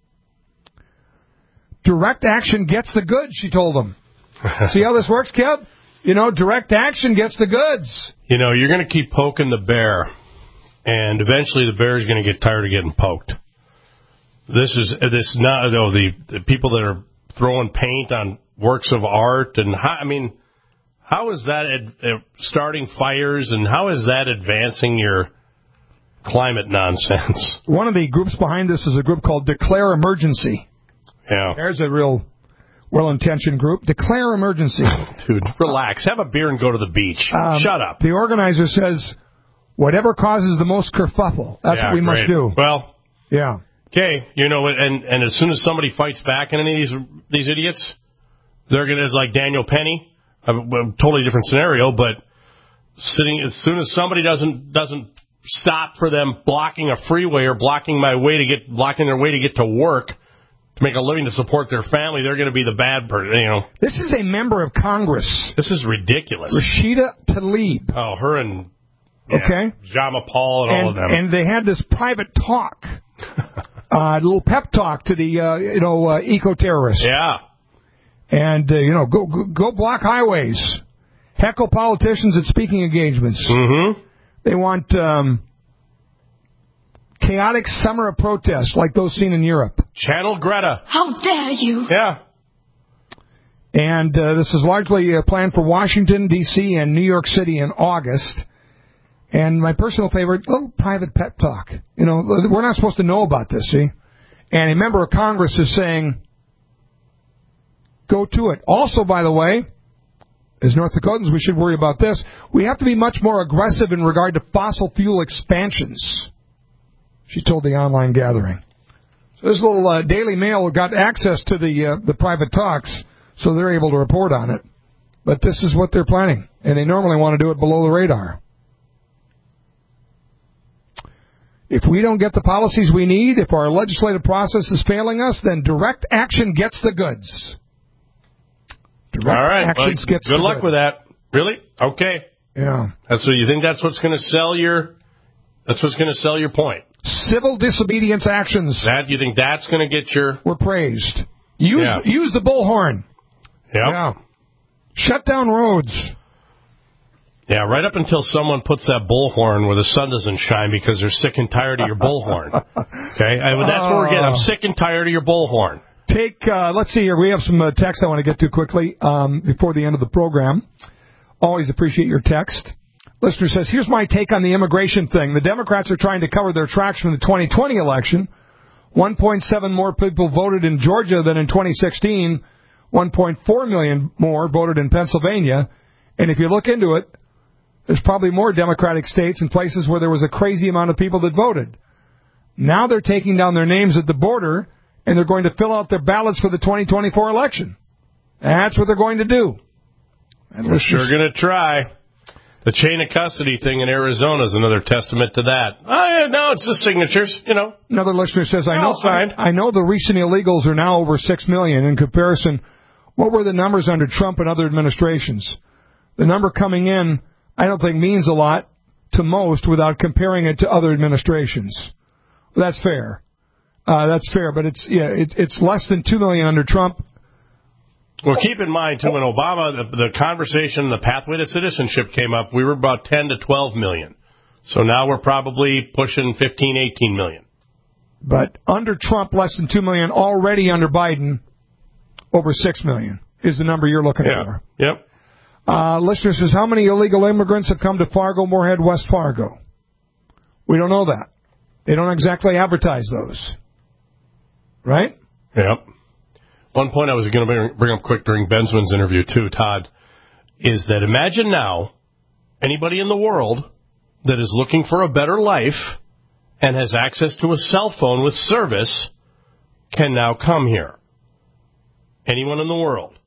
Direct action gets the goods, she told them. See how this works, Kev? You know, direct action gets the goods. You know, you're going to keep poking the bear, and eventually the bear is going to get tired of getting poked. This is this not oh, the, the people that are throwing paint on works of art, and how, I mean, how is that ad, uh, starting fires, and how is that advancing your climate nonsense? One of the groups behind this is a group called Declare Emergency. Yeah, there's a real well-intentioned group. Declare emergency. Dude, relax. Have a beer and go to the beach. Um, Shut up. The organizer says, whatever causes the most kerfuffle, that's yeah, what we great. must do. Well, yeah. Okay, you know, and, and as soon as somebody fights back on any of these, these idiots, they're going to, like Daniel Penny, a, a totally different scenario, but sitting as soon as somebody doesn't doesn't stop for them blocking a freeway or blocking my way to get blocking their way to get to work, to make a living to support their family, they're going to be the bad person, you know. This is a member of Congress. This is ridiculous. Rashida Tlaib. Oh, her and yeah, okay. Jama Paul and, and all of them. And they had this private talk, a uh, little pep talk to the, uh, you know, uh, eco-terrorists. Yeah. And, uh, you know, go, go go block highways. Heckle politicians at speaking engagements. Mm-hmm. They want um, chaotic summer of protests like those seen in Europe. Channel Greta. How dare you? Yeah. And uh, this is largely uh, planned for Washington, D C and New York City in August. And my personal favorite, little private pep talk. You know, we're not supposed to know about this, see? And a member of Congress is saying, go to it. Also, by the way, as North Dakotans, we should worry about this. We have to be much more aggressive in regard to fossil fuel expansions, she told the online gathering. So this little uh, Daily Mail got access to the uh, the private talks, so they're able to report on it. But this is what they're planning, and they normally want to do it below the radar. If we don't get the policies we need, if our legislative process is failing us, then direct action gets the goods. Direct All right. actions Well, gets good the luck goods. with that. Really? Okay. Yeah. That's what you think. That's what's going to sell your. That's what's going to sell your point. Civil disobedience actions. That you think that's going to get your. We're praised. Use Yeah. use the bullhorn. Yep. Yeah. Shut down roads. Yeah, right up until someone puts that bullhorn where the sun doesn't shine because they're sick and tired of your bullhorn. Okay, I mean, that's what we're getting. I'm sick and tired of your bullhorn. Take, uh, let's see here. We have some uh, text I want to get to quickly um, before the end of the program. Always appreciate your text. Listener says, here's my take on the immigration thing. The Democrats are trying to cover their tracks from the twenty twenty election. one point seven more people voted in Georgia than in twenty sixteen. one point four million more voted in Pennsylvania. And if you look into it, there's probably more Democratic states and places where there was a crazy amount of people that voted. Now they're taking down their names at the border, and they're going to fill out their ballots for the twenty twenty-four election. That's what they're going to do. And We're sure going to try. The chain of custody thing in Arizona is another testament to that. Oh, yeah, no, it's the signatures, you know. Another listener says, I know, signed. I know the recent illegals are now over six million. In comparison, what were the numbers under Trump and other administrations? The number coming in, I don't think, means a lot to most without comparing it to other administrations. That's fair. Uh, that's fair, but it's yeah, it, it's less than two million under Trump. Well, keep in mind, too, when Obama, the, the conversation, the pathway to citizenship came up, we were about ten to twelve million. So now we're probably pushing fifteen, eighteen million. But under Trump, less than two million. Already under Biden, over six million is the number you're looking yeah. for. Yep. Uh, listener says, how many illegal immigrants have come to Fargo, Moorhead, West Fargo? We don't know that. They don't exactly advertise those. Right? Yep. One point I was going to bring up quick during Bensman's interview, too, Todd, is that imagine now anybody in the world that is looking for a better life and has access to a cell phone with service can now come here. Anyone in the world.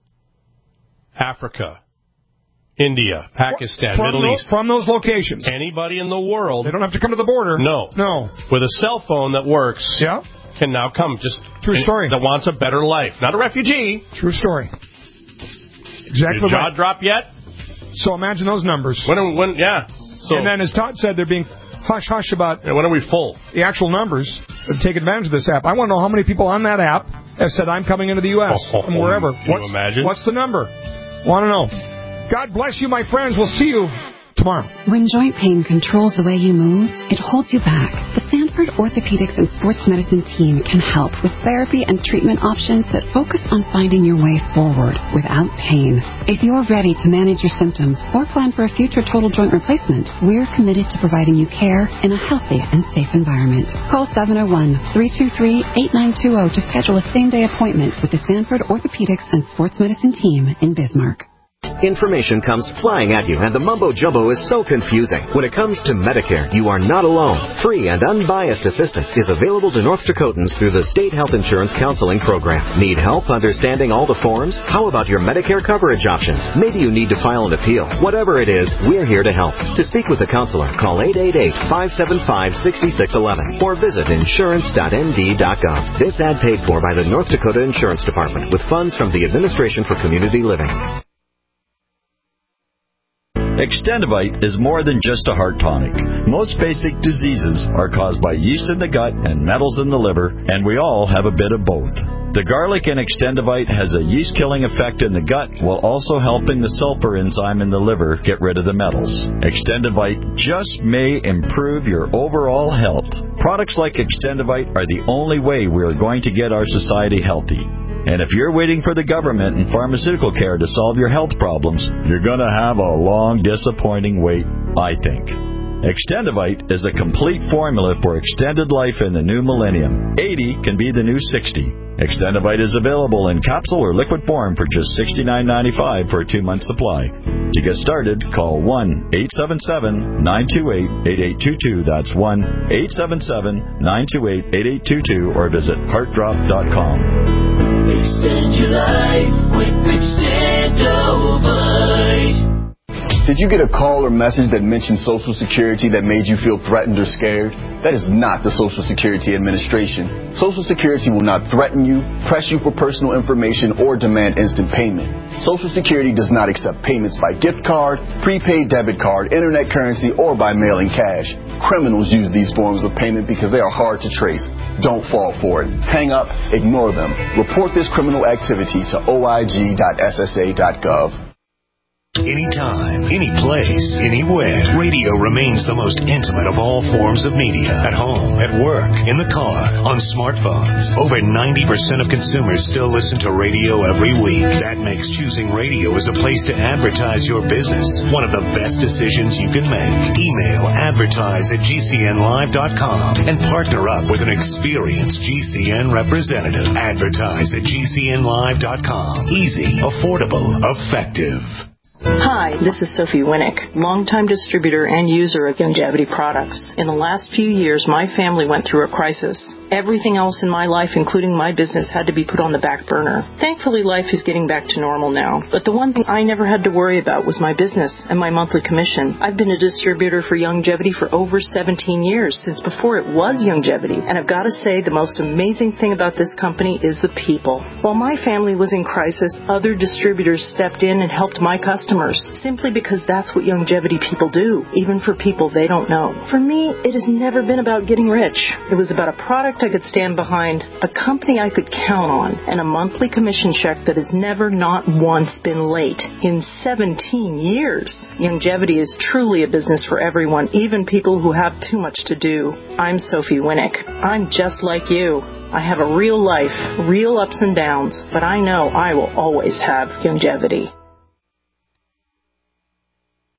Africa, India, Pakistan, from Middle those, East. From those locations. Anybody in the world. They don't have to come to the border. No. No. With a cell phone that works. Yeah. can now come. Just True story. That wants a better life. Not a refugee. True story. Exactly Did jaw right. drop yet? So imagine those numbers. When, when, yeah. So, and then, as Todd said, they're being hush-hush about yeah, when are we full? The actual numbers to take advantage of this app. I want to know how many people on that app have said, I'm coming into the U S Oh, from wherever. Can what's, you imagine? What's the number? Want to know. God bless you, my friends. We'll see you tomorrow. When joint pain controls the way you move, it holds you back. The Sanford Orthopedics and Sports Medicine team can help with therapy and treatment options that focus on finding your way forward without pain. If you're ready to manage your symptoms or plan for a future total joint replacement, we're committed to providing you care in a healthy and safe environment. Call seven oh one, three two three, eight nine two zero to schedule a same-day appointment with the Sanford Orthopedics and Sports Medicine team in Bismarck. Information comes flying at you, and the mumbo-jumbo is so confusing. When it comes to Medicare, you are not alone. Free and unbiased assistance is available to North Dakotans through the State Health Insurance Counseling Program. Need help understanding all the forms? How about your Medicare coverage options? Maybe you need to file an appeal. Whatever it is, we're here to help. To speak with a counselor, call eight eight eight, five seven five, six six one one or visit insurance dot n d dot gov. This ad paid for by the North Dakota Insurance Department with funds from the Administration for Community Living. Extendivite is more than just a heart tonic. Most basic diseases are caused by yeast in the gut and metals in the liver, and we all have a bit of both. The garlic in Extendivite has a yeast-killing effect in the gut while also helping the sulfur enzyme in the liver get rid of the metals. Extendivite just may improve your overall health. Products like Extendivite are the only way we are going to get our society healthy. And if you're waiting for the government and pharmaceutical care to solve your health problems, you're going to have a long, disappointing wait, I think. Extendivite is a complete formula for extended life in the new millennium. eighty can be the new sixty. Extendivite is available in capsule or liquid form for just sixty-nine ninety-five for a two-month supply. To get started, call one eight seven seven, nine two eight, eight eight two two. That's one eight seven seven, nine two eight, eight eight two two or visit heart drop dot com. Extend your life with Extendivite. Did you get a call or message that mentioned Social Security that made you feel threatened or scared? That is not the Social Security Administration. Social Security will not threaten you, press you for personal information, or demand instant payment. Social Security does not accept payments by gift card, prepaid debit card, internet currency, or by mailing cash. Criminals use these forms of payment because they are hard to trace. Don't fall for it. Hang up, ignore them. Report this criminal activity to O I G dot S S A dot gov. Anytime, any place, anywhere. Radio remains the most intimate of all forms of media. At home, at work, in the car, on smartphones. Over ninety percent of consumers still listen to radio every week. That makes choosing radio as a place to advertise your business one of the best decisions you can make. Email advertise at G C N live dot com and partner up with an experienced G C N representative. Advertise at G C N live dot com. Easy, affordable, effective. Hi, this is Sophie Winnick, longtime distributor and user of Youngevity products. In the last few years, my family went through a crisis. Everything else in my life, including my business, had to be put on the back burner. Thankfully, life is getting back to normal now. But the one thing I never had to worry about was my business and my monthly commission. I've been a distributor for Youngevity for over seventeen years, since before it was Youngevity. And I've got to say, the most amazing thing about this company is the people. While my family was in crisis, other distributors stepped in and helped my customers, simply because that's what Youngevity people do, even for people they don't know. For me, it has never been about getting rich. It was about a product I could stand behind, a company I could count on, and a monthly commission check that has never, not once, been late in seventeen years. Youngevity is truly a business for everyone, even people who have too much to do. I'm Sophie Winnick. I'm just like you. I have a real life, real ups and downs, but I know I will always have Youngevity.